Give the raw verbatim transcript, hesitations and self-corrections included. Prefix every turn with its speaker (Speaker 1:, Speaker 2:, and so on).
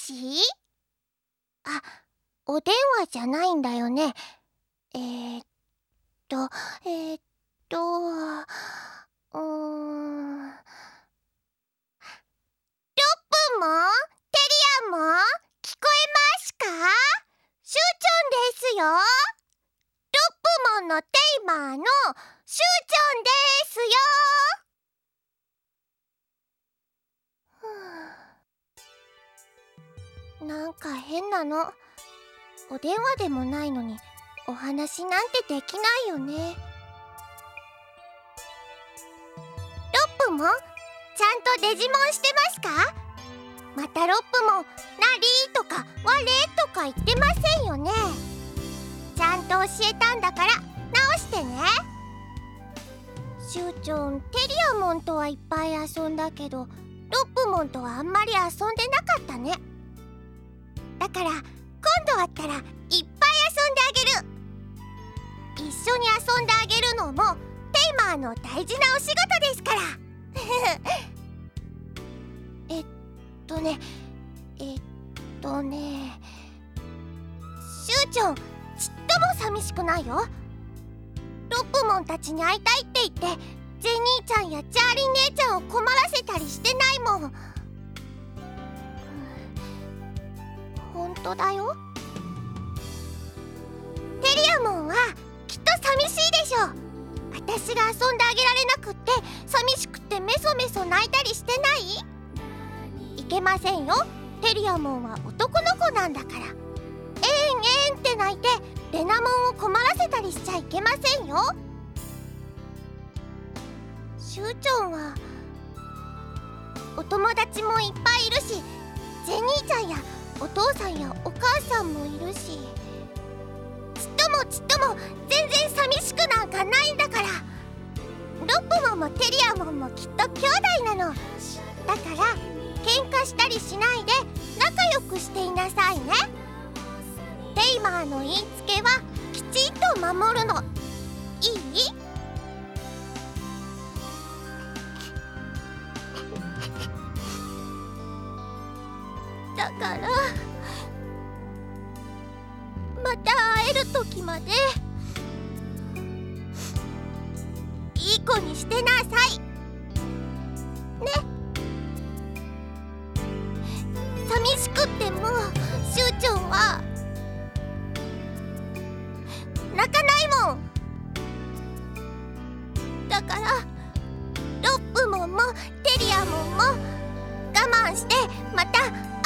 Speaker 1: し？あ、お電話じゃないんだよね。えーっと、えーっと、うーん。ロップモン、テリアモン、聞こえますか？シュウチョンですよ。ロップモンのテイマーのシュウチョンですよ。なんか変なの。お電話でもないのにお話なんてできないよね。ロップモン、ちゃんとデジモンしてますか？またロップモン、なりとかわれとか言ってませんよね。ちゃんと教えたんだから直してね。シュウチョン、テリアモンとはいっぱい遊んだけど、ロップモンとはあんまり遊んでなかったね。だから今度会ったらいっぱい遊んであげる。一緒に遊んであげるのもテイマーの大事なお仕事ですからえっとねえっとねシュウチョン、ちっとも寂しくないよ。ロップモンたちに会いたいって言ってジェニーちゃんやチャーリー姉ちゃんを困らせたりしてないもん。ほんとだよ。テリアモンはきっと寂しいでしょ。私が遊んであげられなくって寂しくてメソメソ泣いたりしてない？いけませんよ。テリアモンは男の子なんだから。えんえんって泣いてレナモンを困らせたりしちゃいけませんよ。シュウチョンはお友達もいっぱいいるし、ジェニーちゃんやお父さんやお母さんもいるし、ちっともちっとも全然寂しくなんかないんだから。ロップモンもテリアモンもきっと兄弟なの。だから喧嘩したりしないで仲良くしていなさいね。テイマーの言いつけはきちんと守るの。いい？だからまた会える時までいい子にしてなさいね。寂しくってもシュウチョンは泣かないもん。だからロップモンもテリアモンも我慢してまた